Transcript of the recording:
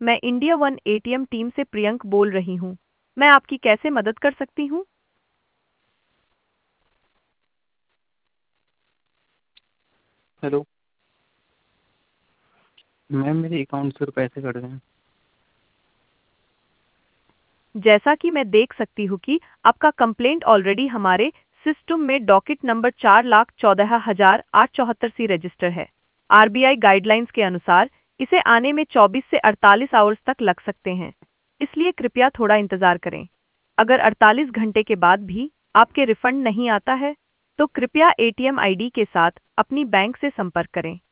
मैं India one ATM team से प्रियंक बोल रही हूँ। मैं आपकी कैसे मदद कर सकती हूँ? हेलो मैम, मेरे अकाउंट से पैसे कट गए। जैसा कि मैं देख सकती हूँ कि आपका कंप्लेंट ऑलरेडी हमारे सिस्टम में डॉकेट नंबर 4,14,874 सी रजिस्टर है। आरबीआई गाइडलाइंस के अनुसार इसे आने में 24 से 48 आवर्स तक लग सकते हैं, इसलिए कृपया थोड़ा इंतजार करें। अगर 48 घंटे के बाद भी आपके रिफंड नहीं आता है, तो कृपया एटीएम आईडी के साथ अपनी बैंक से संपर्क करें।